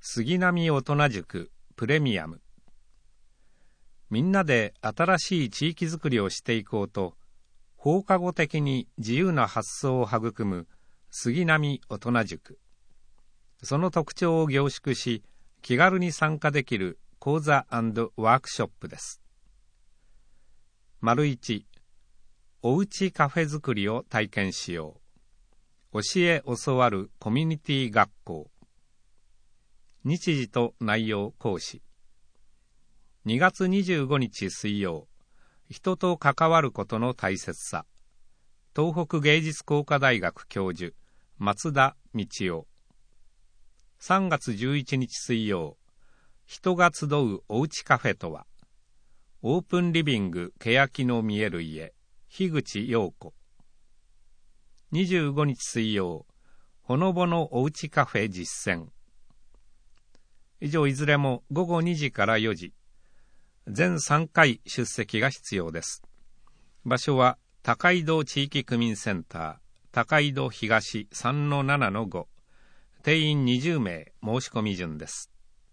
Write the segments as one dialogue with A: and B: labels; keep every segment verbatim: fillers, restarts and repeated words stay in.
A: 杉並大人塾プレミアム。みんなで新しい地域づくりをしていこうと、放課後的に自由な発想を育む杉並大人塾。その特徴を凝縮し、気軽に参加できる講座&ワークショップです。丸一、おうちカフェづくりを体験しよう。教え教わるコミュニティ学校。日時と内容講師。にがつにじゅうごにち水曜、人と関わることの大切さ。東北芸術工科大学教授、松田道夫。さんがつじゅういちにち水曜、人が集うおうちカフェとは。オープンリビング欅の見える家、樋口陽子。にじゅうごにち水曜、ほのぼのおうちカフェ実践。以上いずれもごごにじからよじ、全さんかい出席が必要です。場所は高井戸地域区民センター、高井戸東 さんのななのご、定員にじゅうめい、申し込み順です。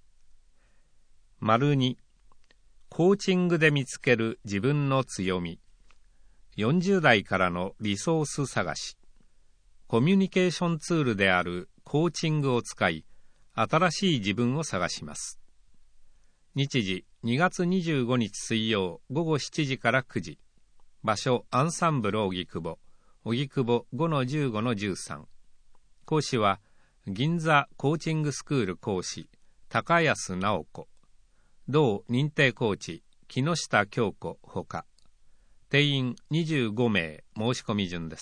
A: 丸に、コーチングで見つける自分の強み。よんじゅうだいからのリソース探し。コミュニケーションツールであるコーチングを使い、新しい自分を探します。日時、にがつにじゅうごにち水曜ごごしちじからくじ。場所、アンサンブル荻窪、荻窪 ごのじゅうごのじゅうさん。講師は、銀座コーチングスクール講師、高安直子。同認定コーチ、木下京子ほか。定員にじゅうごめい、申し込み順です。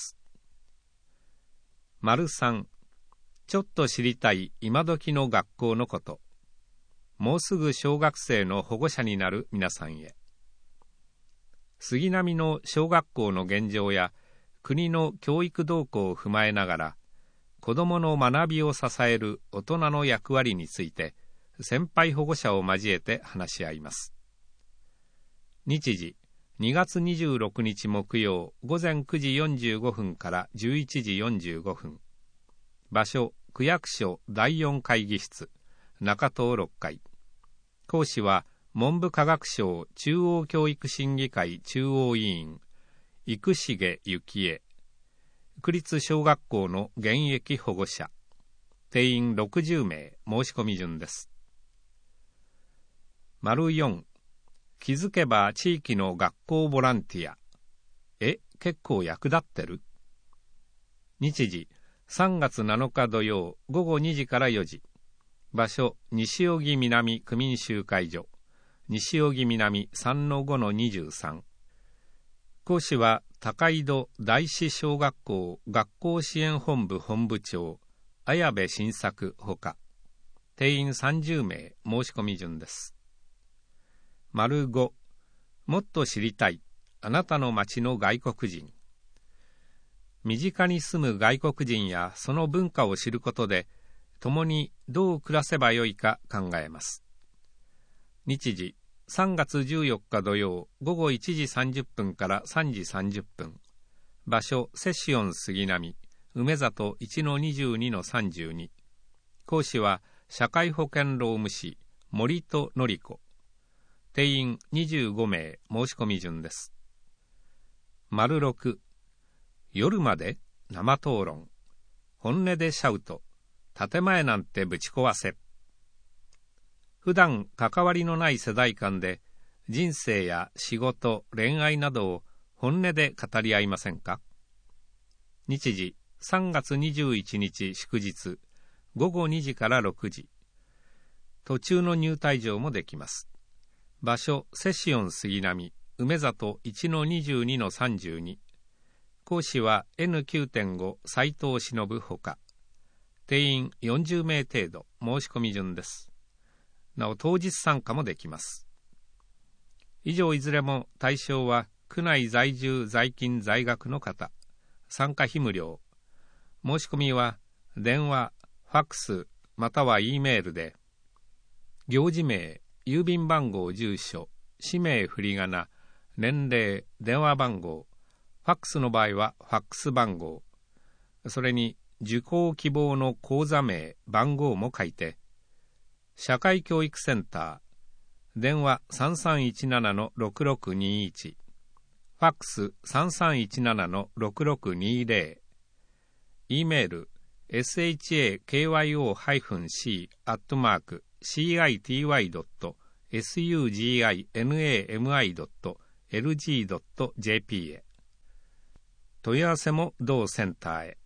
A: 丸さん、ちょっと知りたい今時の学校のこと。もうすぐ小学生の保護者になる皆さんへ。杉並の小学校の現状や国の教育動向を踏まえながら、子どもの学びを支える大人の役割について、先輩保護者を交えて話し合います。日時、にがつにじゅうろくにち木曜ごぜんくじよんじゅうごふんからじゅういちじよんじゅうごふん。場所、区役所だいよん会議室、中東ろっかい。講師は、文部科学省中央教育審議会中央委員、生重幸恵。区立小学校の現役保護者。定員ろくじゅうめい、申し込み順です。丸よん、気づけば地域の学校ボランティア。え、結構役立ってる？日時、さんがつなのか土曜ごごにじからよじ。場所、西荻南区民集会所。西荻南 さんのごのにじゅうさん。講師は高井戸大師小学校学校支援本部本部長、綾部新作ほか。定員さんじゅうめい、申し込み順です。丸ご、もっと知りたい、あなたの町の外国人。身近に住む外国人やその文化を知ることで、共にどう暮らせばよいか考えます。日時、さんがつじゅうよっか土曜ごごいちじさんじゅっぷんからさんじさんじゅっぷん。場所、セシオン杉並、梅里 いちのにじゅうにのさんじゅうに。講師は社会保険労務士、森戸典子。定員にじゅうごめい、申し込み順です。丸ろく、夜まで生討論。本音でシャウト。建前なんてぶち壊せ。普段関わりのない世代間で人生や仕事、恋愛などを本音で語り合いませんか？日時、さんがつにじゅういちにち祝日、ごごにじからろくじ。途中の入退場もできます。場所、セシオン杉並、梅里 いちのにじゅうにのさんじゅうに。講師は エヌきゅうてんご 斉藤忍ほか。定員よんじゅうめい程度、申し込み順です。なお当日参加もできます。以上いずれも対象は区内在住在勤在学の方。参加費無料。申し込みは電話、ファックスまたは E メールで、行事名、郵便番号、住所、氏名、振り仮名、年齢、電話番号、ファックスの場合はファックス番号、それに受講希望の口座名、番号も書いて、 社会教育センター、電話 さんさんいちななのろくろくにいち、ファックス さんさんいちななのろくろくにぜろ、E メール エスエイチエーケーワイオー シー アットマーク シーアイティーワイ ドット スグジナム ドット エルジー ドット ジェーピー へ。問い合わせも同センターへ。